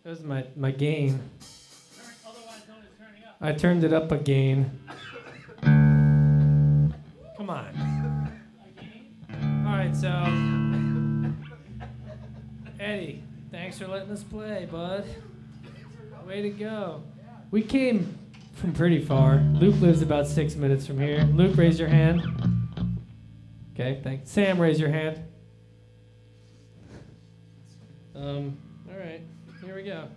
That was my gain. I turned it up again. Come on. All right, so Eddie, thanks for letting us play, bud. Way to go. We came from pretty far. Luke lives about 6 minutes from here. Luke, raise your hand. Okay, thanks. Sam, raise your hand. All right, here we go.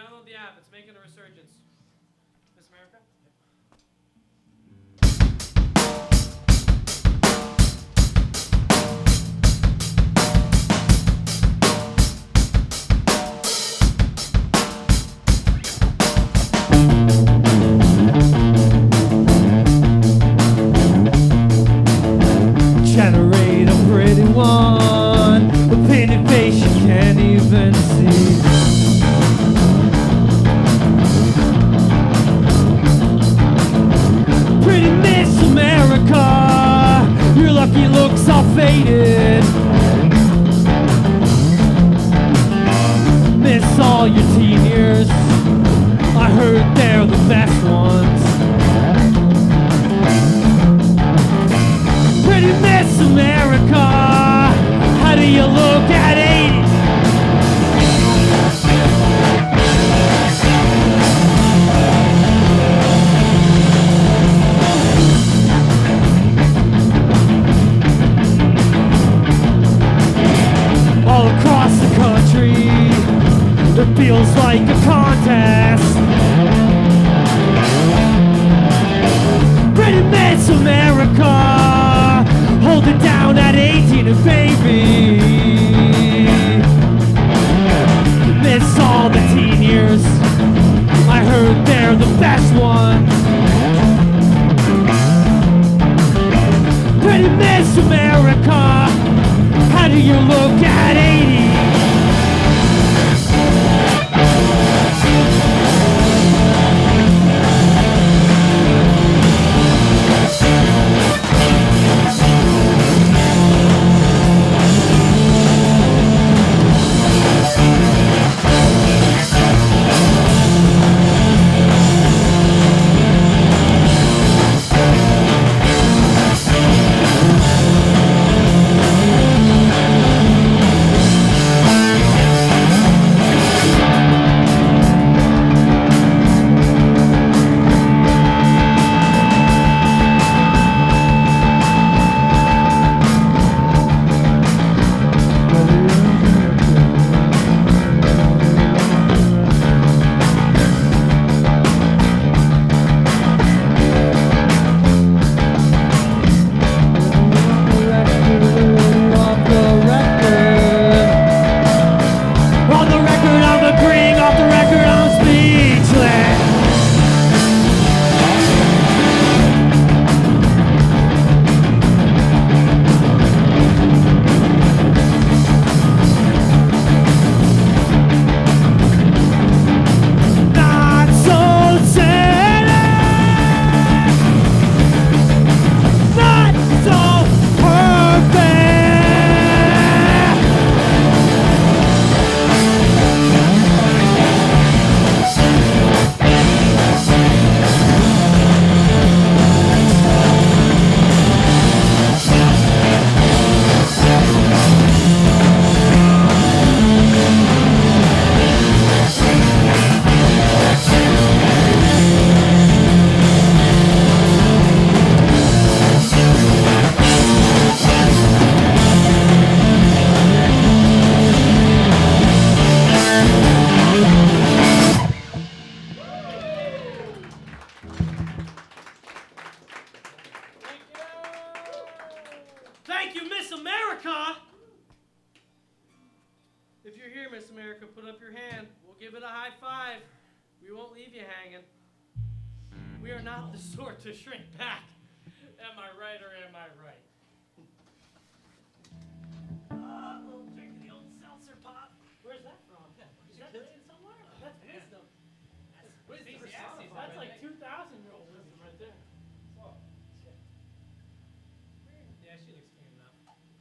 Download the app. It's making a resurgence. Miss America? Generate a pretty one, a painted face you can't even see. Pretty Miss America, your lucky looks all faded. Miss all your teen years, I heard they're the best ones. Pretty Miss America, how do you look at 80? All across the country, it feels like a contest. Pretty Miss America, hold it down at 18 and baby. Miss all the teen years, I heard they're the best ones. Pretty Miss America, how do you look at 80? Thank you, Miss America! If you're here, Miss America, put up your hand. We'll give it a high five. We won't leave you hanging. We are not the sort to shrink back. Am I right or am I right? A little drink of the old seltzer pop. Where's that from? Is that playing somewhere? That's wisdom. That's like 2,000-year-old wisdom right there. Yeah, she looks clean enough.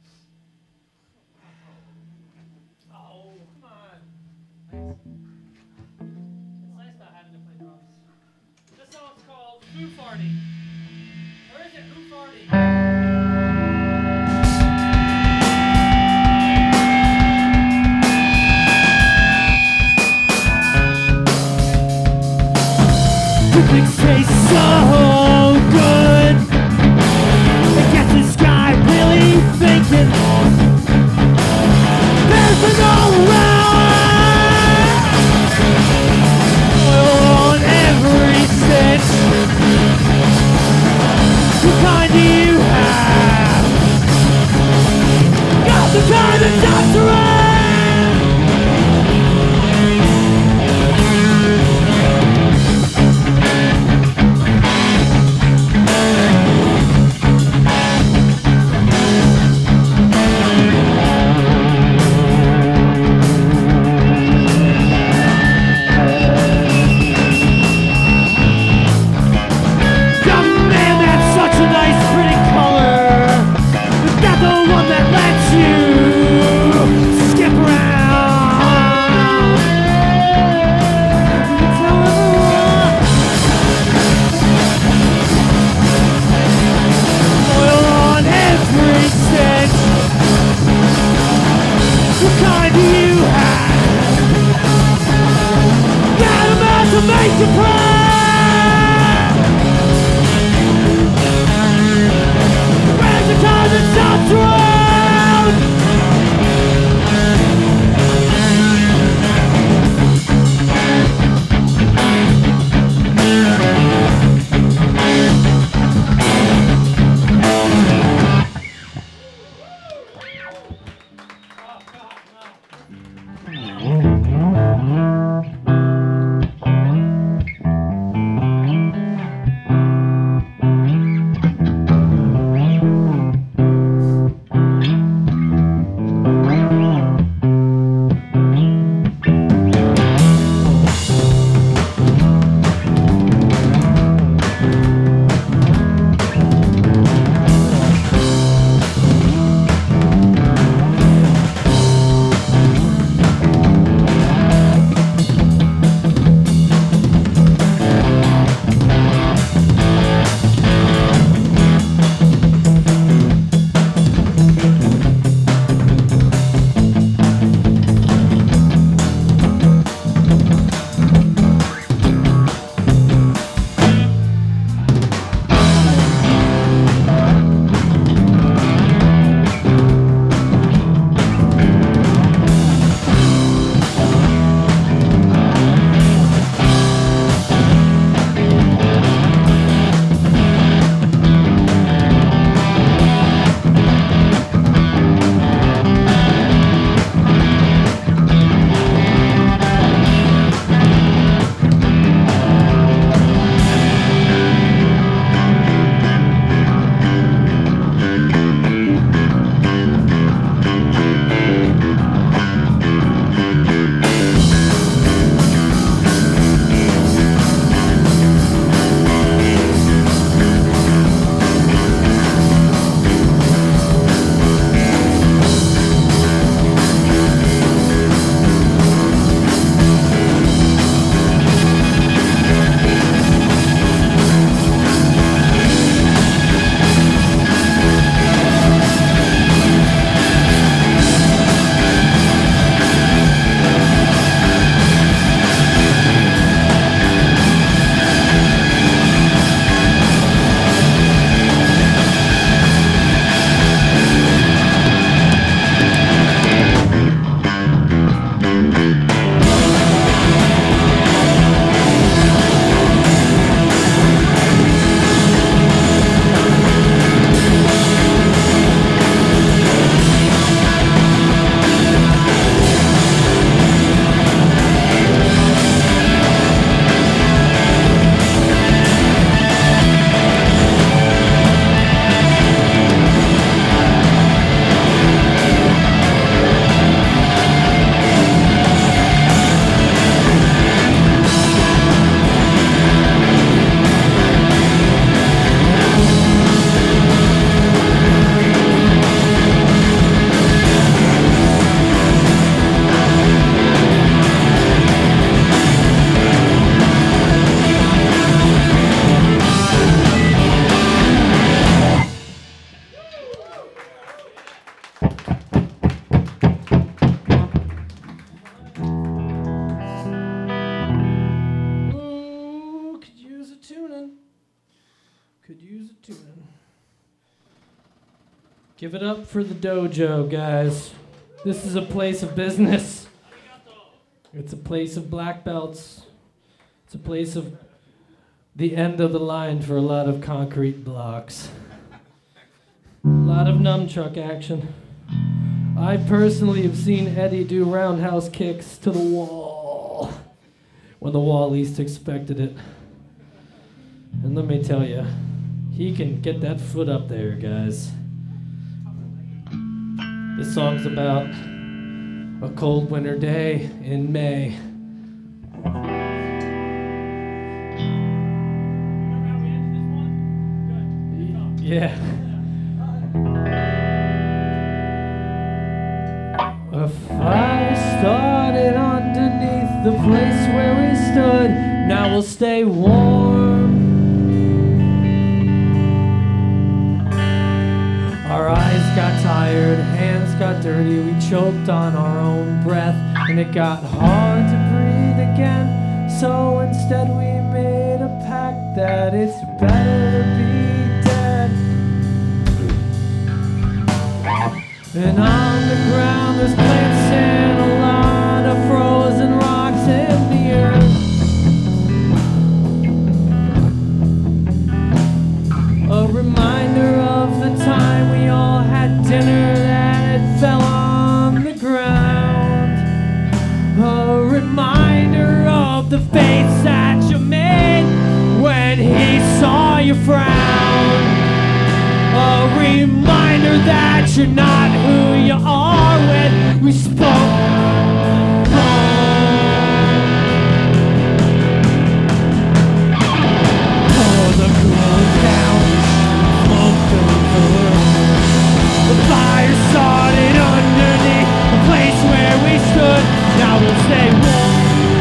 Oh, come on. Nice. It's nice about having to play drums. This song's called Who Farty. Or is it Who Farty? Things taste so good. I guess this guy really thinking there's an all around. to make the prayer. Where's the time that stops around? Give it up for the dojo, guys. This is a place of business. It's a place of black belts. It's a place of the end of the line for a lot of concrete blocks. A lot of nunchuck action. I personally have seen Eddie do roundhouse kicks to the wall when the wall least expected it. And let me tell you, he can get that foot up there, guys. This song's about a cold winter day in May. Yeah. A fire started underneath the place where we stood. Now we'll stay warm. Our eyes got tired, hands got dirty, we choked on our own breath, and it got hard to breathe again. So instead we made a pact that it's better to be dead. And on the ground there's plants and a lot of frozen rocks in the earth. A reminder of the time we all had dinner that it fell on the ground. A reminder of the face that you made when he saw you frown. A reminder that you're not who you are when we spoke. The fire started underneath the place where we stood. Now we'll stay warm.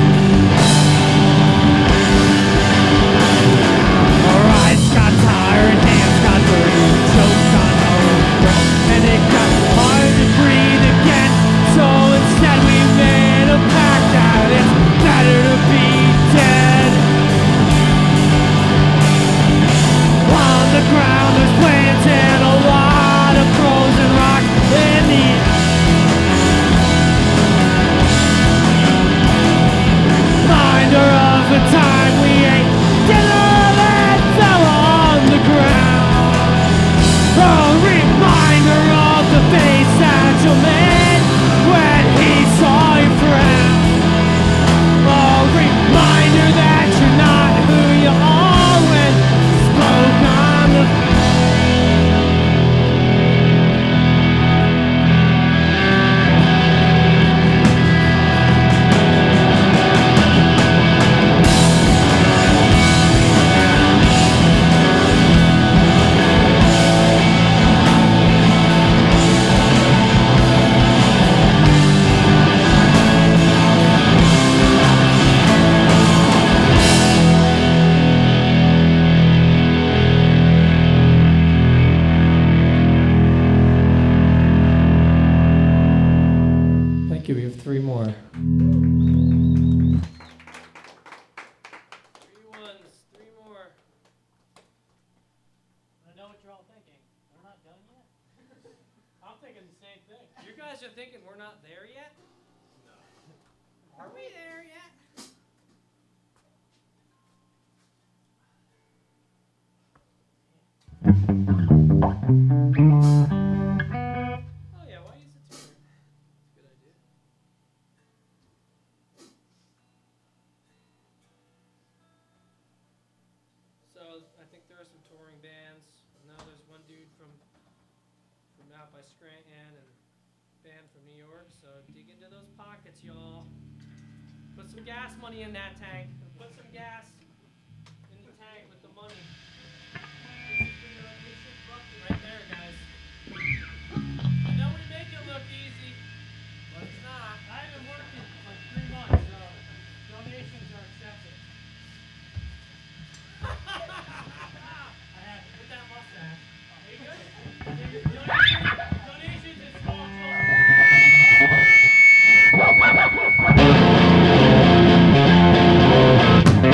Our eyes got tired, hands got dirty, choked on our own breath, and it got hard to breathe again. So instead we made a pact that it's better to be dead. On the ground there's plants and a lot of frozen rock in the reminder of the time we ate dinner that fell on the ground. A reminder of the face that you made when he saw you frown. A reminder that you're not who you are when you spoke on the Thank you. We have three more. Three more. I know what you're all thinking. We're not done yet. I'm thinking the same thing. You guys are thinking we're not there yet? No. Are we there yet? Oh yeah, why use the tuner? That's a good idea. So I think there are some touring bands. Now there's one dude from out by Scranton and band from New York. So dig into those pockets, y'all. Put some gas money in that tank. And put some gas in the tank with the money. This is bucket right there, guys. I know we make it look easy, but it's not. I haven't worked in like 3 months, so donations are accepted. I have with that mustache. Are you good? Donations is small children.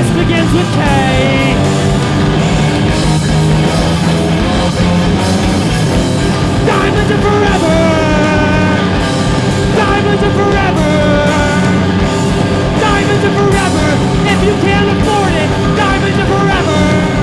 kiss begins with K. Diamonds are forever. Diamonds are forever. Diamonds are forever. If you can't afford it, diamonds are forever.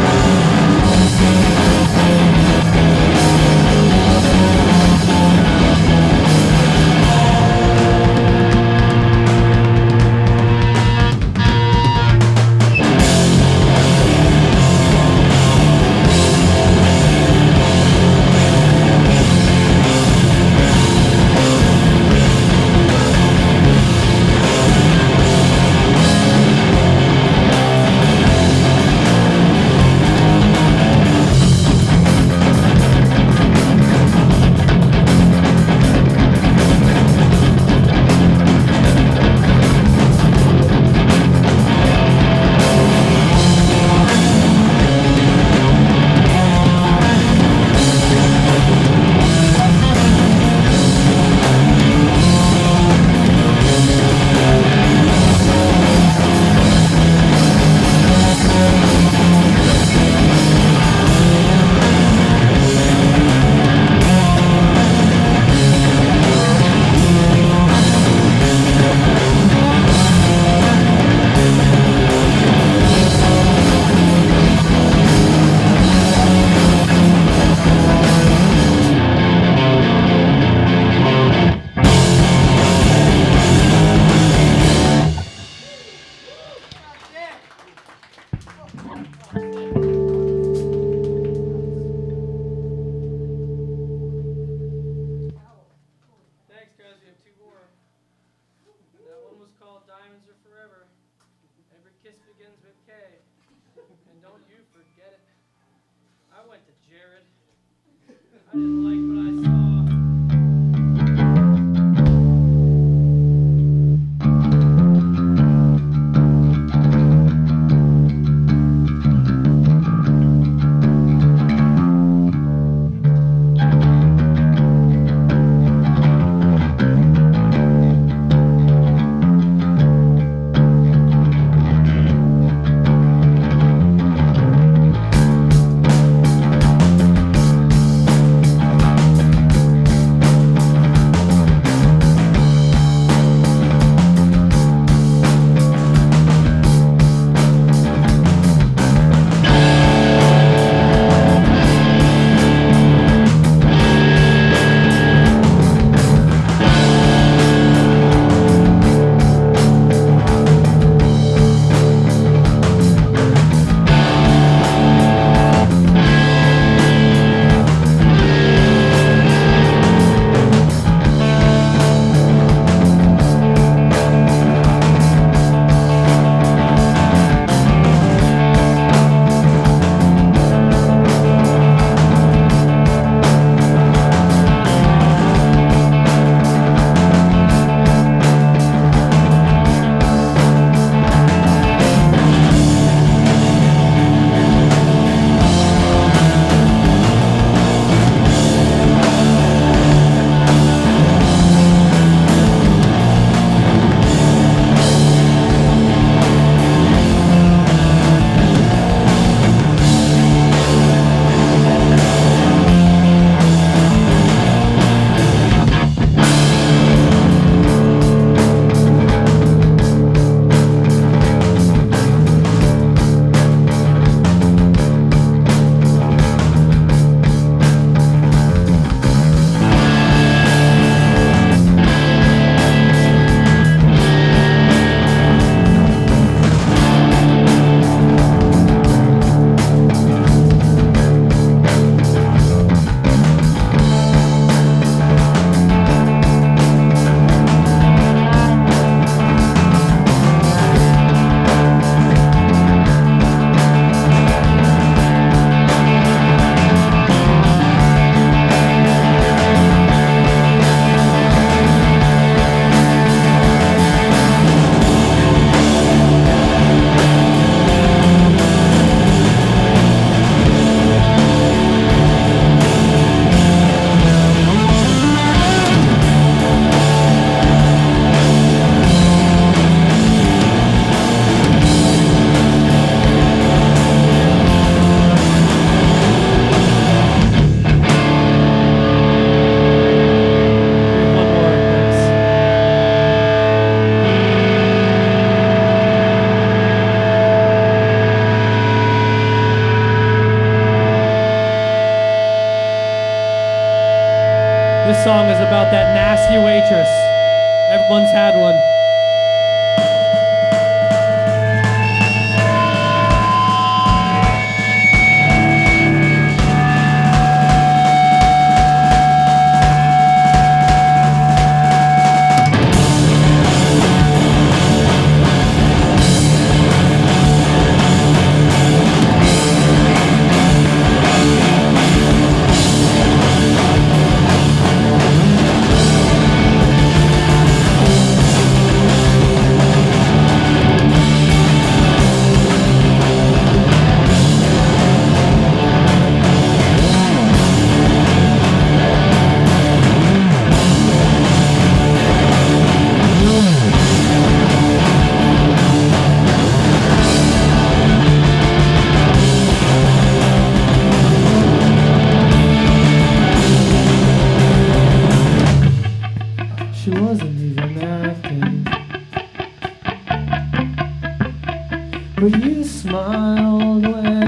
Thanks, guys. We have two more. And that one was called Diamonds Are Forever. Every kiss begins with K. And don't you forget it. I went to Jared. I didn't like what I saw. This song is about that nasty waitress. Everyone's had one. She wasn't even acting, but you smiled when